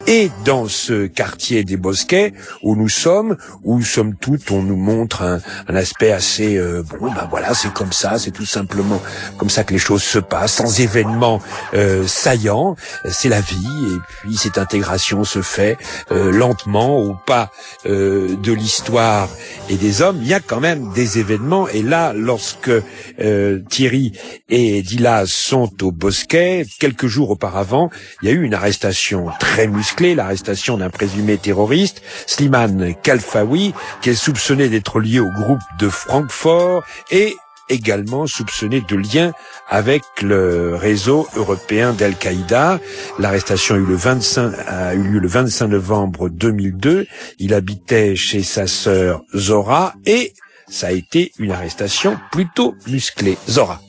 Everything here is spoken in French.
Et dans ce quartier des Bosquets où nous sommes toutes, on nous montre un aspect assez voilà, c'est comme ça, c'est tout simplement comme ça que les choses se passent, sans événements saillants. C'est la vie, et puis cette intégration se fait lentement au pas de l'histoire et des hommes. Il y a quand même des événements, et là, lorsque Thierry et Dilas sont au Bosquet, quelques jours auparavant, il y a eu une arrestation très musclée, l'arrestation d'un présumé terroriste, Slimane Khalfaoui, qui est soupçonné d'être lié au groupe de Francfort et également soupçonné de lien avec le réseau européen d'Al-Qaïda. L'arrestation a eu lieu le 25 novembre 2002. Il habitait chez sa sœur Zora, et ça a été une arrestation plutôt musclée. Zora.